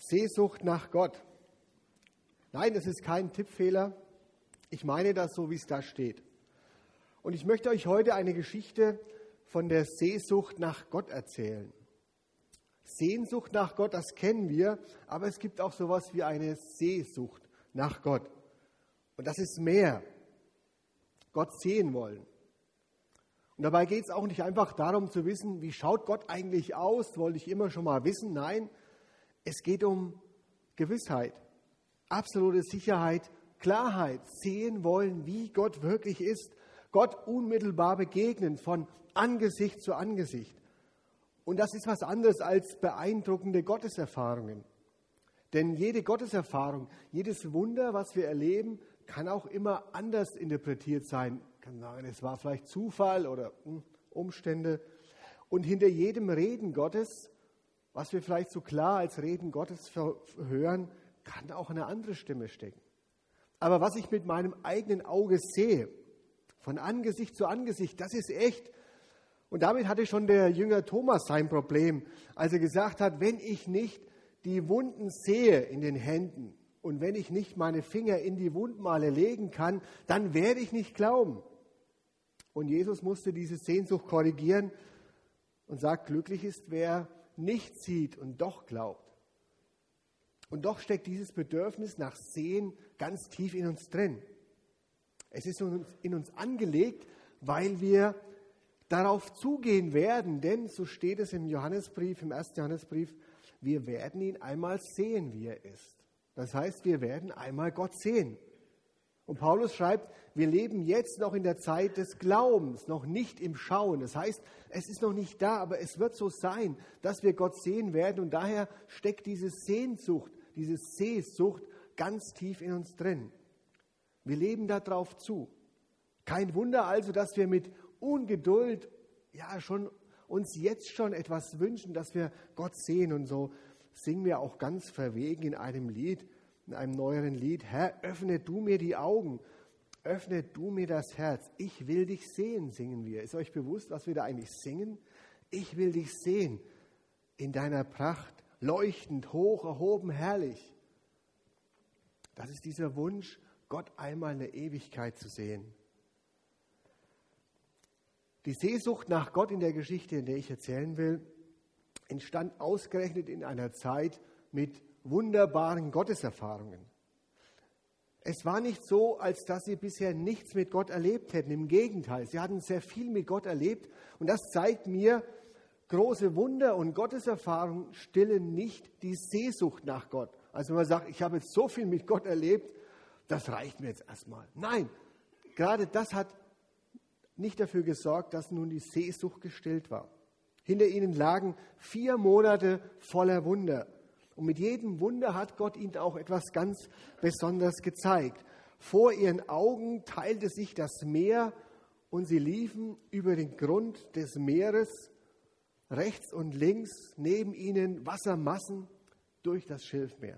Sehnsucht nach Gott. Nein, das ist kein Tippfehler. Ich meine das so, wie es da steht. Und ich möchte euch heute eine Geschichte von der Sehnsucht nach Gott erzählen. Sehnsucht nach Gott, das kennen wir, aber es gibt auch sowas wie eine Sehnsucht nach Gott. Und das ist mehr. Gott sehen wollen. Und dabei geht es auch nicht einfach darum zu wissen, wie schaut Gott eigentlich aus, wollte ich immer schon mal wissen. Nein, es geht um Gewissheit, absolute Sicherheit, Klarheit, sehen wollen, wie Gott wirklich ist, Gott unmittelbar begegnen, von Angesicht zu Angesicht. Und das ist was anderes als beeindruckende Gotteserfahrungen. Denn jede Gotteserfahrung, jedes Wunder, was wir erleben, kann auch immer anders interpretiert sein. Kann sagen, es war vielleicht Zufall oder Umstände. Und hinter jedem Reden Gottes, was wir vielleicht so klar als Reden Gottes hören, kann auch eine andere Stimme stecken. Aber was ich mit meinem eigenen Auge sehe, von Angesicht zu Angesicht, das ist echt. Und damit hatte schon der Jünger Thomas sein Problem, als er gesagt hat, wenn ich nicht die Wunden sehe in den Händen und wenn ich nicht meine Finger in die Wundmale legen kann, dann werde ich nicht glauben. Und Jesus musste diese Sehnsucht korrigieren und sagt, glücklich ist, wer nicht sieht und doch glaubt. Und doch steckt dieses Bedürfnis nach Sehen ganz tief in uns drin. Es ist in uns angelegt, weil wir darauf zugehen werden, denn so steht es im Johannesbrief, im 1. Johannesbrief, wir werden ihn einmal sehen, wie er ist. Das heißt, wir werden einmal Gott sehen. Und Paulus schreibt, wir leben jetzt noch in der Zeit des Glaubens, noch nicht im Schauen. Das heißt, es ist noch nicht da, aber es wird so sein, dass wir Gott sehen werden. Und daher steckt diese Sehnsucht, diese Sehsucht ganz tief in uns drin. Wir leben darauf zu. Kein Wunder also, dass wir mit Ungeduld uns jetzt schon etwas wünschen, dass wir Gott sehen. Und so singen wir auch ganz verwegen in einem Lied, in einem neueren Lied, Herr, öffne du mir die Augen, öffne du mir das Herz. Ich will dich sehen, singen wir. Ist euch bewusst, was wir da eigentlich singen? Ich will dich sehen in deiner Pracht, leuchtend, hoch, erhoben, herrlich. Das ist dieser Wunsch, Gott einmal in der Ewigkeit zu sehen. Die Sehnsucht nach Gott in der Geschichte, in der ich erzählen will, entstand ausgerechnet in einer Zeit mit wunderbaren Gotteserfahrungen. Es war nicht so, als dass sie bisher nichts mit Gott erlebt hätten. Im Gegenteil, sie hatten sehr viel mit Gott erlebt. Und das zeigt mir, große Wunder und Gotteserfahrungen stillen nicht die Sehnsucht nach Gott. Also wenn man sagt, ich habe jetzt so viel mit Gott erlebt, das reicht mir jetzt erstmal. Nein, gerade das hat nicht dafür gesorgt, dass nun die Sehnsucht gestillt war. Hinter ihnen lagen 4 Monate voller Wunder. Und mit jedem Wunder hat Gott ihnen auch etwas ganz Besonderes gezeigt. Vor ihren Augen teilte sich das Meer und sie liefen über den Grund des Meeres, rechts und links neben ihnen Wassermassen durch das Schilfmeer.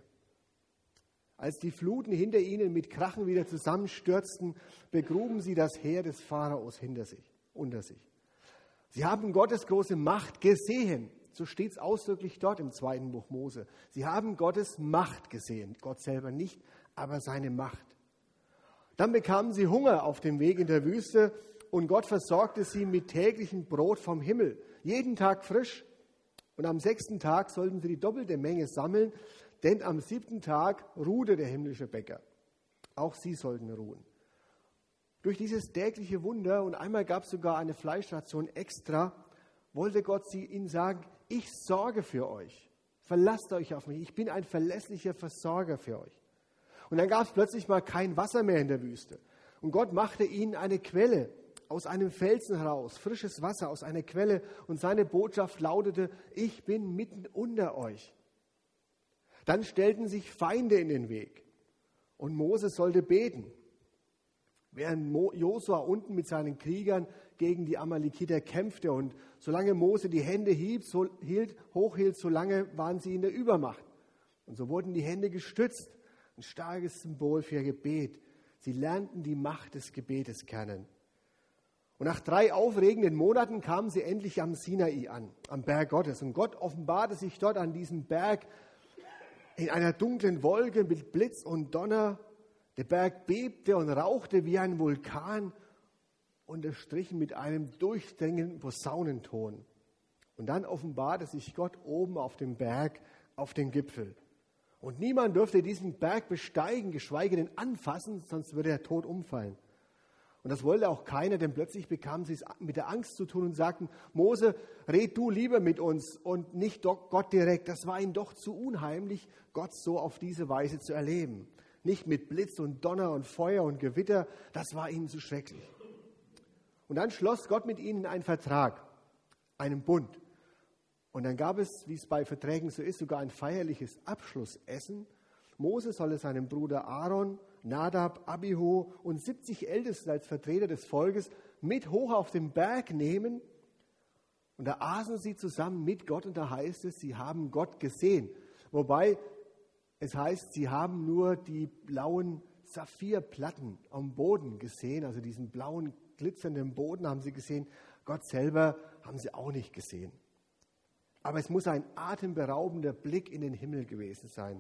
Als die Fluten hinter ihnen mit Krachen wieder zusammenstürzten, begruben sie das Heer des Pharaos unter sich. Sie haben Gottes große Macht gesehen. So steht es ausdrücklich dort im 2. Buch Mose. Sie haben Gottes Macht gesehen. Gott selber nicht, aber seine Macht. Dann bekamen sie Hunger auf dem Weg in der Wüste und Gott versorgte sie mit täglichem Brot vom Himmel. Jeden Tag frisch. Und am 6. Tag sollten sie die doppelte Menge sammeln, denn am 7. Tag ruhte der himmlische Bäcker. Auch sie sollten ruhen. Durch dieses tägliche Wunder, und einmal gab es sogar eine Fleischration extra, wollte Gott ihnen sagen, ich sorge für euch. Verlasst euch auf mich. Ich bin ein verlässlicher Versorger für euch. Und dann gab es plötzlich mal kein Wasser mehr in der Wüste. Und Gott machte ihnen eine Quelle aus einem Felsen heraus, frisches Wasser aus einer Quelle. Und seine Botschaft lautete, ich bin mitten unter euch. Dann stellten sich Feinde in den Weg. Und Mose sollte beten. Während Josua unten mit seinen Kriegern gegen die Amalekiter kämpfte und solange Mose die Hände hochhielt, solange waren sie in der Übermacht. Und so wurden die Hände gestützt, ein starkes Symbol für Gebet. Sie lernten die Macht des Gebetes kennen. Und nach 3 aufregenden Monaten kamen sie endlich am Sinai an, am Berg Gottes. Und Gott offenbarte sich dort an diesem Berg in einer dunklen Wolke mit Blitz und Donner. Der Berg bebte und rauchte wie ein Vulkan, unterstrichen mit einem durchdringenden Posaunenton. Und dann offenbarte sich Gott oben auf dem Berg, auf dem Gipfel. Und niemand durfte diesen Berg besteigen, geschweige denn anfassen, sonst würde er tot umfallen. Und das wollte auch keiner, denn plötzlich bekamen sie es mit der Angst zu tun und sagten, Mose, red du lieber mit uns und nicht Gott direkt. Das war ihnen doch zu unheimlich, Gott so auf diese Weise zu erleben. Nicht mit Blitz und Donner und Feuer und Gewitter, das war ihnen zu schrecklich. Und dann schloss Gott mit ihnen einen Vertrag, einen Bund. Und dann gab es, wie es bei Verträgen so ist, sogar ein feierliches Abschlussessen. Mose solle seinem Bruder Aaron, Nadab, Abihu und 70 Ältesten als Vertreter des Volkes mit hoch auf den Berg nehmen. Und da aßen sie zusammen mit Gott und da heißt es, sie haben Gott gesehen. Wobei es heißt, sie haben nur die blauen Saphirplatten am Boden gesehen, also diesen blauen glitzernden Boden haben sie gesehen. Gott selber haben sie auch nicht gesehen. Aber es muss ein atemberaubender Blick in den Himmel gewesen sein.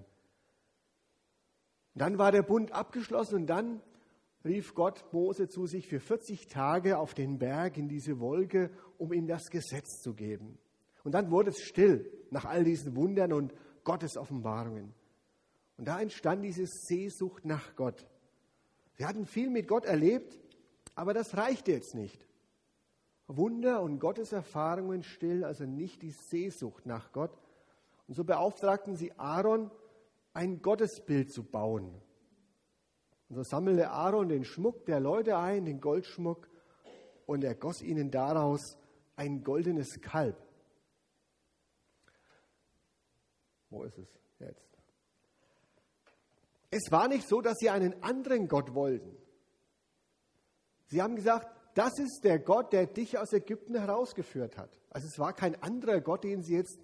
Dann war der Bund abgeschlossen und dann rief Gott Mose zu sich für 40 Tage auf den Berg in diese Wolke, um ihm das Gesetz zu geben. Und dann wurde es still nach all diesen Wundern und Gottes Offenbarungen. Und da entstand diese Sehnsucht nach Gott. Sie hatten viel mit Gott erlebt, aber das reichte jetzt nicht. Wunder und Gotteserfahrungen stillen also nicht die Sehnsucht nach Gott. Und so beauftragten sie Aaron, ein Gottesbild zu bauen. Und so sammelte Aaron den Schmuck der Leute ein, den Goldschmuck, und er goss ihnen daraus ein goldenes Kalb. Wo ist es jetzt? Es war nicht so, dass sie einen anderen Gott wollten. Sie haben gesagt, das ist der Gott, der dich aus Ägypten herausgeführt hat. Also es war kein anderer Gott, den sie jetzt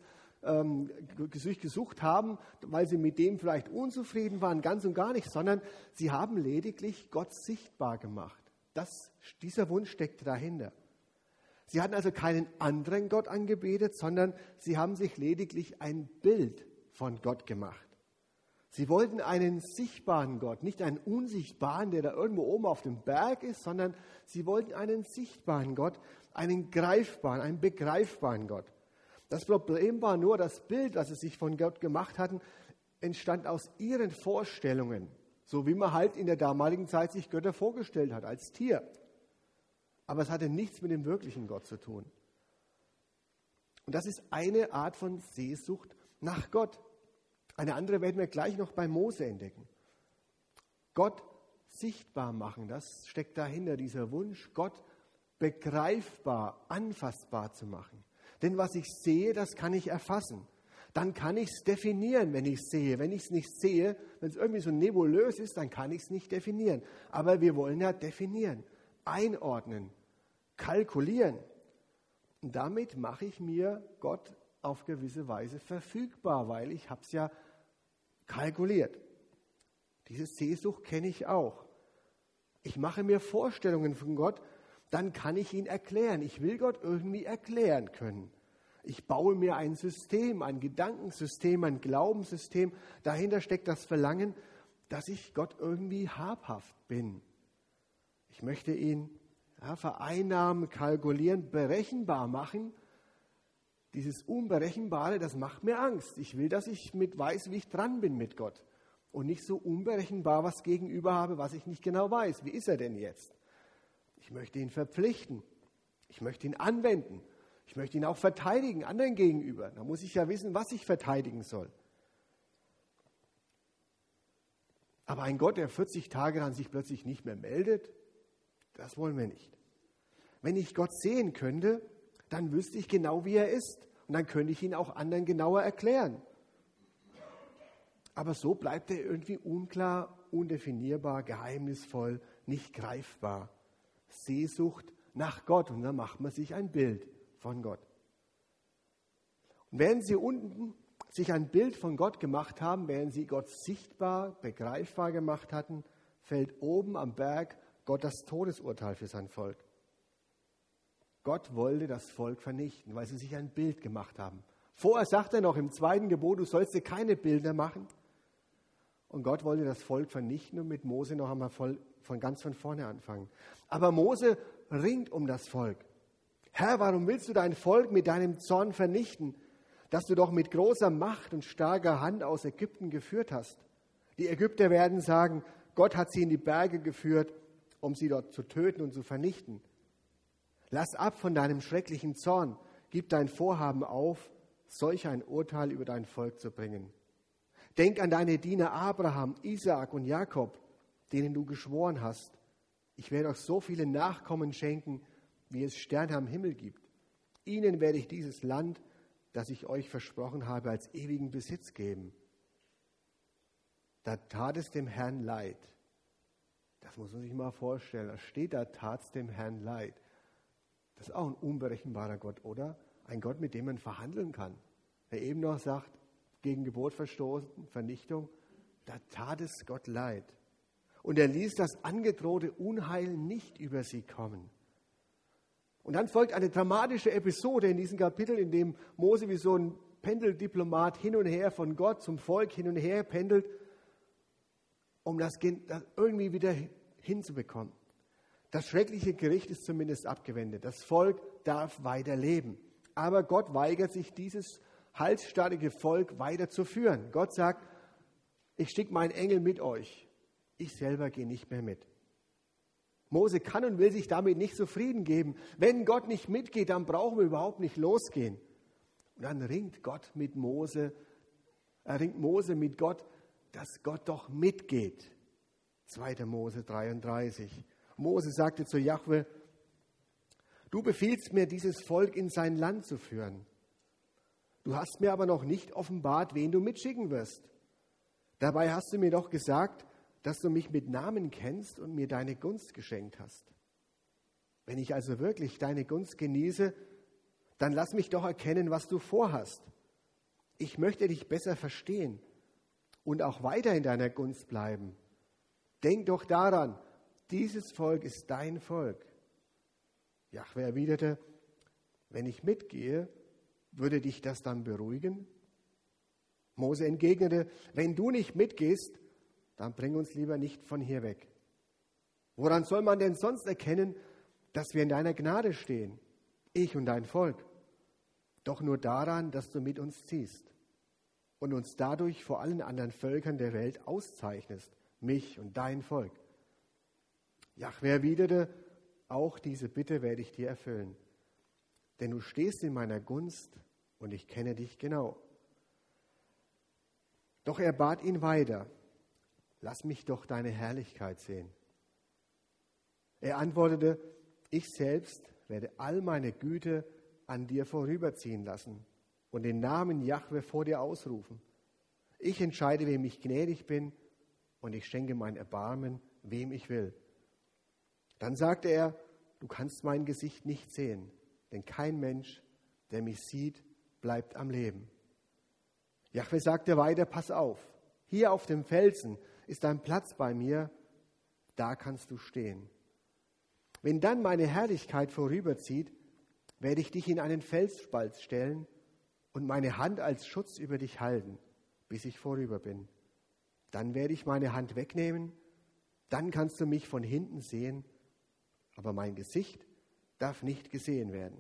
gesucht haben, weil sie mit dem vielleicht unzufrieden waren, ganz und gar nicht, sondern sie haben lediglich Gott sichtbar gemacht. Dieser Wunsch steckt dahinter. Sie hatten also keinen anderen Gott angebetet, sondern sie haben sich lediglich ein Bild von Gott gemacht. Sie wollten einen sichtbaren Gott, nicht einen unsichtbaren, der da irgendwo oben auf dem Berg ist, sondern sie wollten einen sichtbaren Gott, einen greifbaren, einen begreifbaren Gott. Das Problem war nur, das Bild, das sie sich von Gott gemacht hatten, entstand aus ihren Vorstellungen, so wie man halt in der damaligen Zeit sich Götter vorgestellt hat, als Tier. Aber es hatte nichts mit dem wirklichen Gott zu tun. Und das ist eine Art von Sehnsucht nach Gott. Eine andere werden wir gleich noch bei Mose entdecken. Gott sichtbar machen, das steckt dahinter, dieser Wunsch, Gott begreifbar, anfassbar zu machen. Denn was ich sehe, das kann ich erfassen. Dann kann ich es definieren, wenn ich es sehe. Wenn ich es nicht sehe, wenn es irgendwie so nebulös ist, dann kann ich es nicht definieren. Aber wir wollen ja definieren, einordnen, kalkulieren. Und damit mache ich mir Gott auf gewisse Weise verfügbar, weil ich habe es ja kalkuliert. Diese Sehnsucht kenne ich auch. Ich mache mir Vorstellungen von Gott, dann kann ich ihn erklären. Ich will Gott irgendwie erklären können. Ich baue mir ein System, ein Gedankensystem, ein Glaubenssystem. Dahinter steckt das Verlangen, dass ich Gott irgendwie habhaft bin. Ich möchte ihn vereinnahmen, kalkulieren, berechenbar machen. Dieses Unberechenbare, das macht mir Angst. Ich will, dass ich weiß, wie ich dran bin mit Gott. Und nicht so unberechenbar was gegenüber habe, was ich nicht genau weiß. Wie ist er denn jetzt? Ich möchte ihn verpflichten. Ich möchte ihn anwenden. Ich möchte ihn auch verteidigen, anderen gegenüber. Da muss ich ja wissen, was ich verteidigen soll. Aber ein Gott, der 40 Tage dann sich plötzlich nicht mehr meldet, das wollen wir nicht. Wenn ich Gott sehen könnte, dann wüsste ich genau, wie er ist. Und dann könnte ich ihn auch anderen genauer erklären. Aber so bleibt er irgendwie unklar, undefinierbar, geheimnisvoll, nicht greifbar. Sehnsucht nach Gott. Und dann macht man sich ein Bild von Gott. Und während sie unten sich ein Bild von Gott gemacht haben, während sie Gott sichtbar, begreifbar gemacht hatten, fällt oben am Berg Gott das Todesurteil für sein Volk. Gott wollte das Volk vernichten, weil sie sich ein Bild gemacht haben. Vorher sagt er noch im 2. Gebot, du sollst dir keine Bilder machen. Und Gott wollte das Volk vernichten und mit Mose noch einmal ganz von vorne anfangen. Aber Mose ringt um das Volk. Herr, warum willst du dein Volk mit deinem Zorn vernichten, das du doch mit großer Macht und starker Hand aus Ägypten geführt hast? Die Ägypter werden sagen, Gott hat sie in die Berge geführt, um sie dort zu töten und zu vernichten. Lass ab von deinem schrecklichen Zorn, gib dein Vorhaben auf, solch ein Urteil über dein Volk zu bringen. Denk an deine Diener Abraham, Isaak und Jakob, denen du geschworen hast. Ich werde euch so viele Nachkommen schenken, wie es Sterne am Himmel gibt. Ihnen werde ich dieses Land, das ich euch versprochen habe, als ewigen Besitz geben. Da tat es dem Herrn leid. Das muss man sich mal vorstellen. Da steht, da tat es dem Herrn leid. Das ist auch ein unberechenbarer Gott, oder? Ein Gott, mit dem man verhandeln kann. Der eben noch sagt, gegen Gebot verstoßen, Vernichtung, da tat es Gott leid. Und er ließ das angedrohte Unheil nicht über sie kommen. Und dann folgt eine dramatische Episode in diesem Kapitel, in dem Mose wie so ein Pendeldiplomat hin und her von Gott zum Volk hin und her pendelt, um das irgendwie wieder hinzubekommen. Das schreckliche Gericht ist zumindest abgewendet. Das Volk darf weiter leben. Aber Gott weigert sich, dieses halsstarrige Volk weiter zu führen. Gott sagt, ich schicke meinen Engel mit euch. Ich selber gehe nicht mehr mit. Mose kann und will sich damit nicht zufrieden geben. Wenn Gott nicht mitgeht, dann brauchen wir überhaupt nicht losgehen. Und dann ringt Mose mit Gott, dass Gott doch mitgeht. 2. Mose 33. Mose sagte zu Jahwe, du befiehlst mir, dieses Volk in sein Land zu führen. Du hast mir aber noch nicht offenbart, wen du mitschicken wirst. Dabei hast du mir doch gesagt, dass du mich mit Namen kennst und mir deine Gunst geschenkt hast. Wenn ich also wirklich deine Gunst genieße, dann lass mich doch erkennen, was du vorhast. Ich möchte dich besser verstehen und auch weiter in deiner Gunst bleiben. Denk doch daran, dieses Volk ist dein Volk. Jahwe erwiderte, wenn ich mitgehe, würde dich das dann beruhigen? Mose entgegnete, wenn du nicht mitgehst, dann bring uns lieber nicht von hier weg. Woran soll man denn sonst erkennen, dass wir in deiner Gnade stehen, ich und dein Volk? Doch nur daran, dass du mit uns ziehst und uns dadurch vor allen anderen Völkern der Welt auszeichnest, mich und dein Volk. Jahwe erwiderte, auch diese Bitte werde ich dir erfüllen, denn du stehst in meiner Gunst und ich kenne dich genau. Doch er bat ihn weiter, lass mich doch deine Herrlichkeit sehen. Er antwortete, ich selbst werde all meine Güte an dir vorüberziehen lassen und den Namen Jahwe vor dir ausrufen. Ich entscheide, wem ich gnädig bin und ich schenke mein Erbarmen, wem ich will. Dann sagte er, du kannst mein Gesicht nicht sehen, denn kein Mensch, der mich sieht, bleibt am Leben. Jahwe sagte weiter, pass auf, hier auf dem Felsen ist ein Platz bei mir, da kannst du stehen. Wenn dann meine Herrlichkeit vorüberzieht, werde ich dich in einen Felsspalt stellen und meine Hand als Schutz über dich halten, bis ich vorüber bin. Dann werde ich meine Hand wegnehmen, dann kannst du mich von hinten sehen, aber mein Gesicht darf nicht gesehen werden.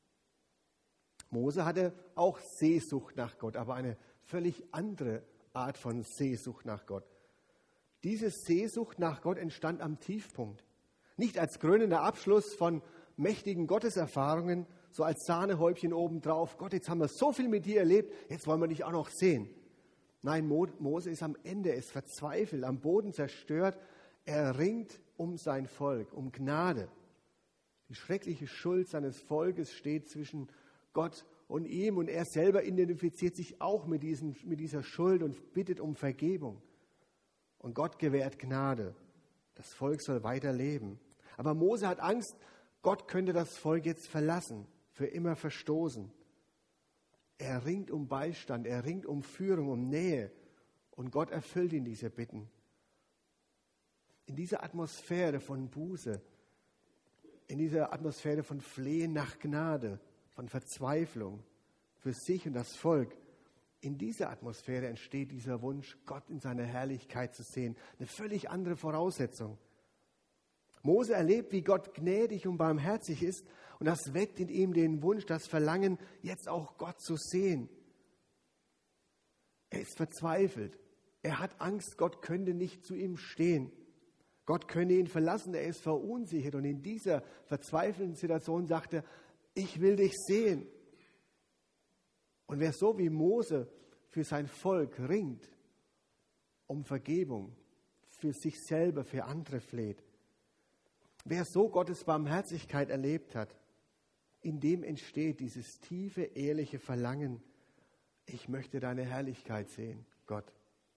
Mose hatte auch Sehnsucht nach Gott, aber eine völlig andere Art von Sehnsucht nach Gott. Diese Sehnsucht nach Gott entstand am Tiefpunkt. Nicht als krönender Abschluss von mächtigen Gotteserfahrungen, so als Sahnehäubchen obendrauf. Gott, jetzt haben wir so viel mit dir erlebt, jetzt wollen wir dich auch noch sehen. Nein, Mose ist am Ende, ist verzweifelt, am Boden zerstört. Er ringt um sein Volk, um Gnade. Die schreckliche Schuld seines Volkes steht zwischen Gott und ihm und er selber identifiziert sich auch mit dieser Schuld und bittet um Vergebung. Und Gott gewährt Gnade. Das Volk soll weiter leben. Aber Mose hat Angst, Gott könnte das Volk jetzt verlassen, für immer verstoßen. Er ringt um Beistand, er ringt um Führung, um Nähe. Und Gott erfüllt ihn diese Bitten. In dieser Atmosphäre von Buße, in dieser Atmosphäre von Flehen nach Gnade, von Verzweiflung für sich und das Volk, In dieser Atmosphäre entsteht dieser Wunsch, Gott in seiner Herrlichkeit zu sehen. Eine völlig andere Voraussetzung. Mose erlebt, wie Gott gnädig und barmherzig ist, und das weckt in ihm den Wunsch, das Verlangen, jetzt auch Gott zu sehen. Er ist verzweifelt. Er hat Angst, Gott könnte nicht zu ihm stehen. Gott könne ihn verlassen, er ist verunsichert. Und in dieser verzweifelten Situation sagt er, ich will dich sehen. Und wer so wie Mose für sein Volk ringt, um Vergebung, für sich selber, für andere fleht, wer so Gottes Barmherzigkeit erlebt hat, in dem entsteht dieses tiefe, ehrliche Verlangen, ich möchte deine Herrlichkeit sehen, Gott.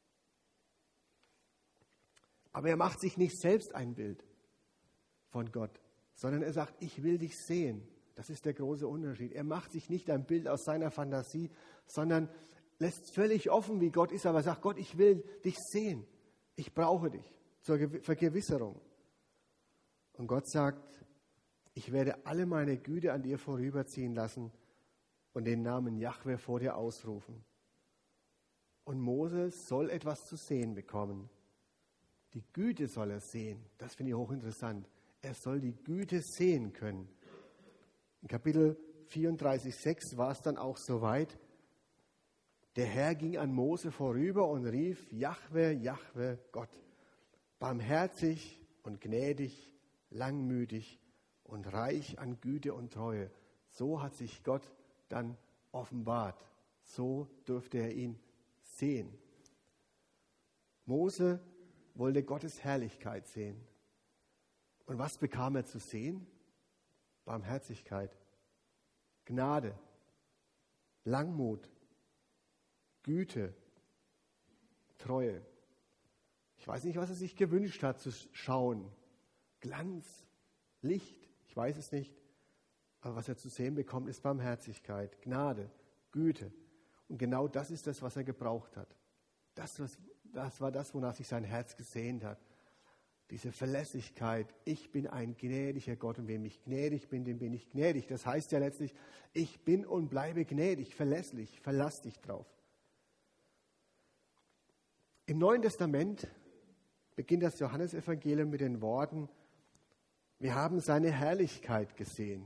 Aber er macht sich nicht selbst ein Bild von Gott, sondern er sagt, ich will dich sehen. Das ist der große Unterschied. Er macht sich nicht ein Bild aus seiner Fantasie, sondern lässt völlig offen, wie Gott ist, aber sagt, Gott, ich will dich sehen. Ich brauche dich zur Vergewisserung. Und Gott sagt, ich werde alle meine Güte an dir vorüberziehen lassen und den Namen Jahwe vor dir ausrufen. Und Moses soll etwas zu sehen bekommen. Die Güte soll er sehen. Das finde ich hochinteressant. Er soll die Güte sehen können. In Kapitel 34,6 war es dann auch soweit. Der Herr ging an Mose vorüber und rief, Jahwe, Jahwe, Gott, barmherzig und gnädig, langmütig und reich an Güte und Treue. So hat sich Gott dann offenbart. So dürfte er ihn sehen. Mose wollte Gottes Herrlichkeit sehen. Und was bekam er zu sehen? Barmherzigkeit, Gnade, Langmut, Güte, Treue. Ich weiß nicht, was er sich gewünscht hat zu schauen. Glanz, Licht, ich weiß es nicht. Aber was er zu sehen bekommt, ist Barmherzigkeit, Gnade, Güte. Und genau das ist das, was er gebraucht hat. Das war das, wonach sich sein Herz gesehnt hat. Diese Verlässlichkeit, ich bin ein gnädiger Gott und wem ich gnädig bin, dem bin ich gnädig. Das heißt ja letztlich, ich bin und bleibe gnädig, verlässlich, verlass dich drauf. Im Neuen Testament beginnt das Johannesevangelium mit den Worten, wir haben seine Herrlichkeit gesehen.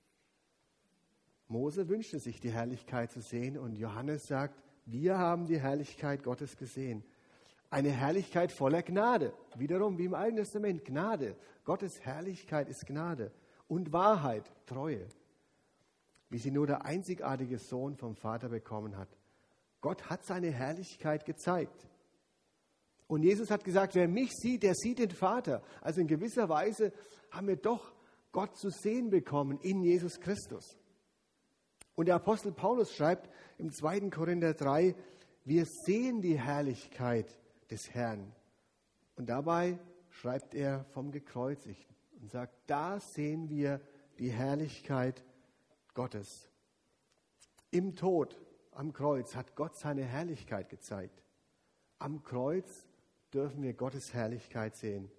Mose wünschte sich, die Herrlichkeit zu sehen, und Johannes sagt, wir haben die Herrlichkeit Gottes gesehen. Eine Herrlichkeit voller Gnade. Wiederum wie im Alten Testament, Gnade. Gottes Herrlichkeit ist Gnade. Und Wahrheit, Treue. Wie sie nur der einzigartige Sohn vom Vater bekommen hat. Gott hat seine Herrlichkeit gezeigt. Und Jesus hat gesagt, wer mich sieht, der sieht den Vater. Also in gewisser Weise haben wir doch Gott zu sehen bekommen in Jesus Christus. Und der Apostel Paulus schreibt im 2. Korinther 3, wir sehen die Herrlichkeit des Herrn. Und dabei schreibt er vom Gekreuzigten und sagt, da sehen wir die Herrlichkeit Gottes. Im Tod, am Kreuz, hat Gott seine Herrlichkeit gezeigt. Am Kreuz dürfen wir Gottes Herrlichkeit sehen.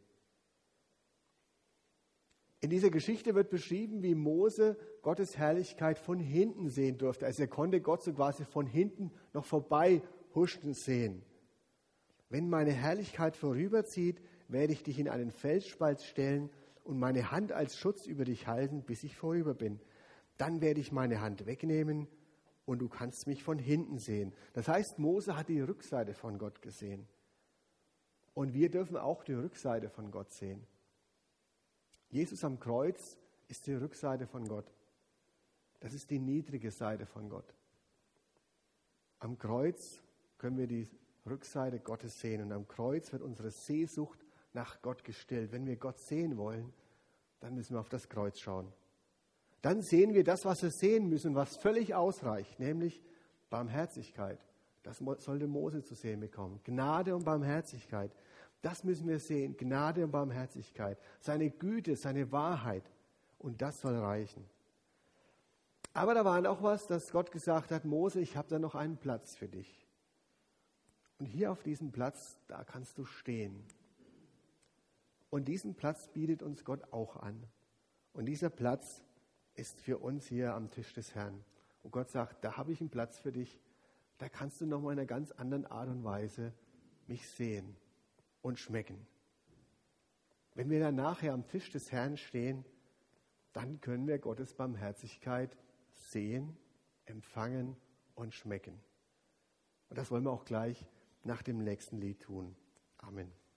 In dieser Geschichte wird beschrieben, wie Mose Gottes Herrlichkeit von hinten sehen durfte. Also er konnte Gott so quasi von hinten noch vorbei huschen sehen. Wenn meine Herrlichkeit vorüberzieht, werde ich dich in einen Felsspalt stellen und meine Hand als Schutz über dich halten, bis ich vorüber bin. Dann werde ich meine Hand wegnehmen und du kannst mich von hinten sehen. Das heißt, Mose hat die Rückseite von Gott gesehen. Und wir dürfen auch die Rückseite von Gott sehen. Jesus am Kreuz ist die Rückseite von Gott. Das ist die niedrige Seite von Gott. Am Kreuz können wir die Rückseite Gottes sehen. Und am Kreuz wird unsere Sehnsucht nach Gott gestillt. Wenn wir Gott sehen wollen, dann müssen wir auf das Kreuz schauen. Dann sehen wir das, was wir sehen müssen, was völlig ausreicht, nämlich Barmherzigkeit. Das sollte Mose zu sehen bekommen. Gnade und Barmherzigkeit. Das müssen wir sehen. Gnade und Barmherzigkeit. Seine Güte, seine Wahrheit. Und das soll reichen. Aber da war noch was, dass Gott gesagt hat, Mose, ich habe da noch einen Platz für dich. Und hier auf diesem Platz, da kannst du stehen. Und diesen Platz bietet uns Gott auch an. Und dieser Platz ist für uns hier am Tisch des Herrn. Und Gott sagt, da habe ich einen Platz für dich. da kannst du nochmal in einer ganz anderen Art und Weise mich sehen und schmecken. Wenn wir dann nachher am Tisch des Herrn stehen, dann können wir Gottes Barmherzigkeit sehen, empfangen und schmecken. Und das wollen wir auch gleich nach dem nächsten Lied tun. Amen.